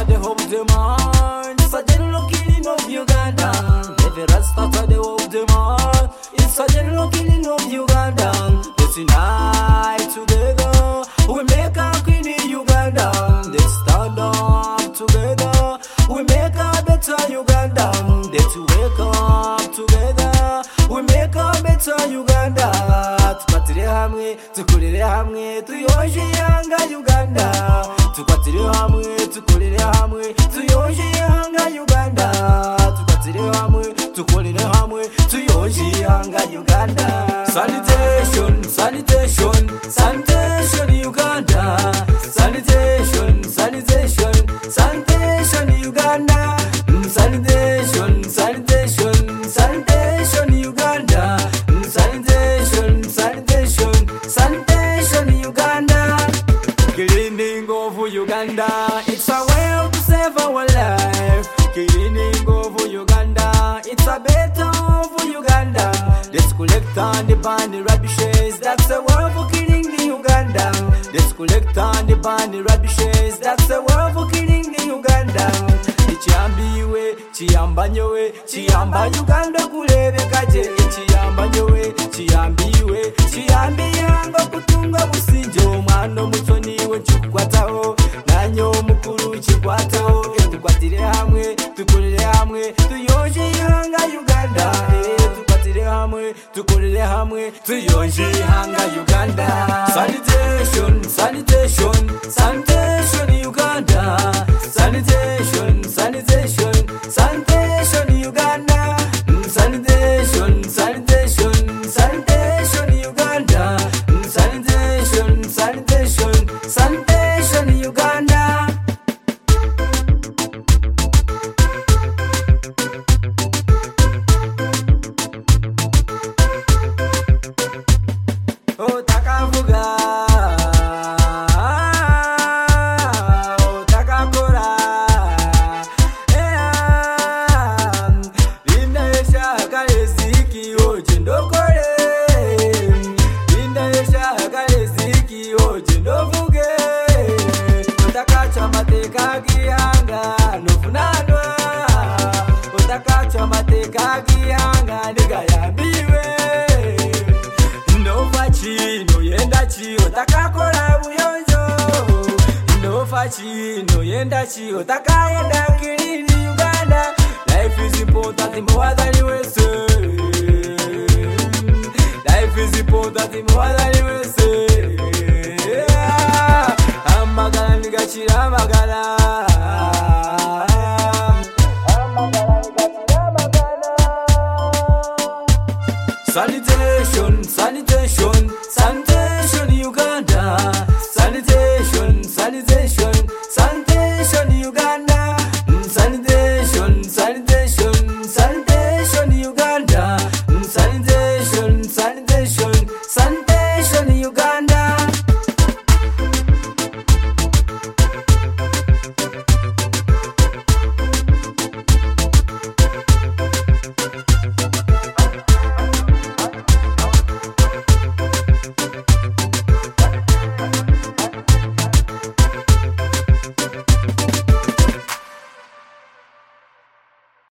the whole demand. It's a general killing of Uganda. Every Rasta the whole demand. It's a general killing of Uganda. Let's unite together. We make a queen in Uganda. Let's stand up together. We make a better Uganda. Let's wake up together. We make a better Uganda. Tukwatire hamwe, tukorere hamwe, tuyoshe yanga Uganda. Tukwatire hamwe, tukorere hamwe, tuyoshe yanga Uganda. Tukwatire hamwe, tukorere hamwe, tuyoshe yanga Uganda. Sanitation, sanitation, sanitation Uganda. Sanitation, sanitation, sanitation Uganda. Sanitation, sanitation, sanitation Uganda. Sanitation, sanitation, sanitation Uganda. Cleaning of Uganda, it's a way to save our life. Cleaning of Uganda, it's a better for Uganda. Let's collect and ban the rubbishes, that's the word for killing the Uganda. Let's collect and ban the rubbishes, that's the word for killing the Uganda. Chiambiwe, chiambanyowe, chiamba Uganda kulebekaje. Chiambanyowe, chiambiwe, chiambiyango kutunga businjo. Mwana mutoniwe chukwataho, nanyo mukuru chikwataho. Tukwatire hamwe, tukorere hamwe, tuyoshe yanga Uganda. Tukwatire hamwe, tukorere hamwe, tuyoshe yanga Uganda. Sanitation, sanitation, sanitation Uganda. Sanitation, sanitation, sanitation Uganda. Sanitation, sanitation, sanitation Uganda. Sanitation, sanitation, sanitation Uganda. Oh, takavuga. No yenda chiyo takayenda kilini Uganda. Life is important more than you say. Life is important more than you say. Amagana nigachira amagana.